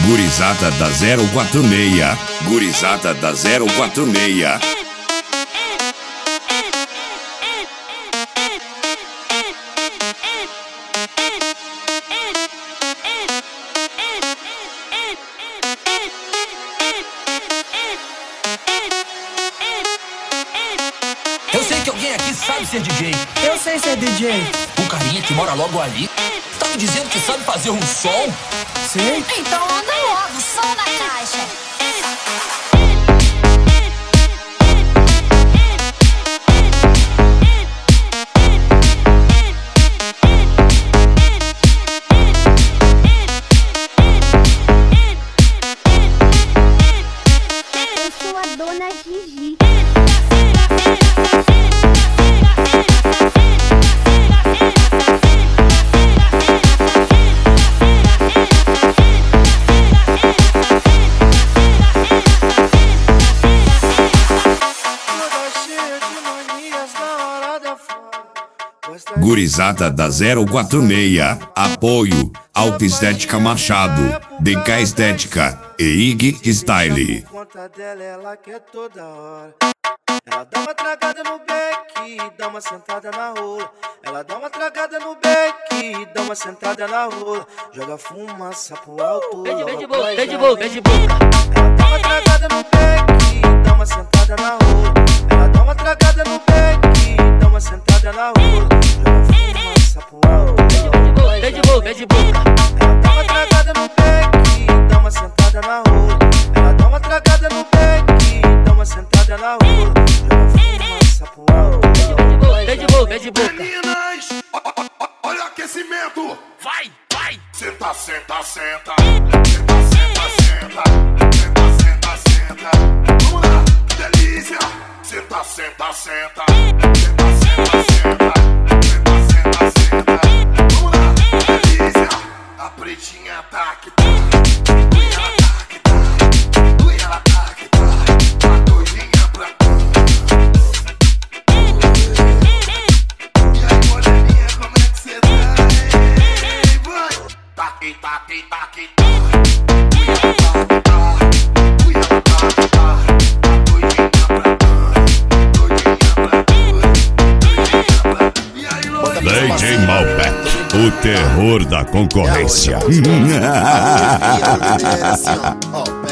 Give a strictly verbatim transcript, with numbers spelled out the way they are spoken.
Gurizada da zero quatro seis. Gurizada da zero quatro seis. Eu sei que alguém aqui sabe ser D J. Eu sei ser D J. O carinha que mora logo ali tá me dizendo que sabe fazer um som? Sei. Então anda logo, som na caixa. Eu sou a dona Gigi. Gurizada da zero quatro seis. Apoio Alta Estética Machado, D K Estética e I G Style. Conta dela, ela quer toda hora. Ela dá uma tragada no beck, dá uma sentada na rola. Ela dá uma tragada no beck, dá uma sentada na rola. Joga fumaça pro alto. Vem de vem de boca, vem de boca, vem de boca. Ela dá uma tragada no beck, dá uma sentada na rola. Ela dá uma tragada no beck, dá uma sentada na rola. Joga fumaça pro alto. Vem de boca, vem de boca. Ela dá uma tragada no beck, dá uma sentada na rola. Ela dá uma tragada no beck, dá uma sentada na rola. Joga fumaça pro alto. Vem de boca, vem de boca. Meninas, ó, ó, ó, olha o aquecimento. Vai, vai. Senta, senta, senta. Senta, senta, senta. Senta, senta, senta. Vamos lá, que delícia. Senta, senta, senta. Senta, senta, senta. Senta, senta, senta. Vamos lá, que delícia. A pretinha tá que tá. Ui, ela tá que tá. Ui, ela tá que tá. A doidinha pra cá. E aí, moreninha, como é que cê tá? Ei, vai. Tá que tá, que tá, que tá. Ui, ela tá que tá. Ui, ela tá que tá. A doidinha pra cá. Doidinha pra cá. Doidinha pra cá. E aí, loirinha? D J Malbec, o terror da concorrência. E a melodia é assim, ó, ó.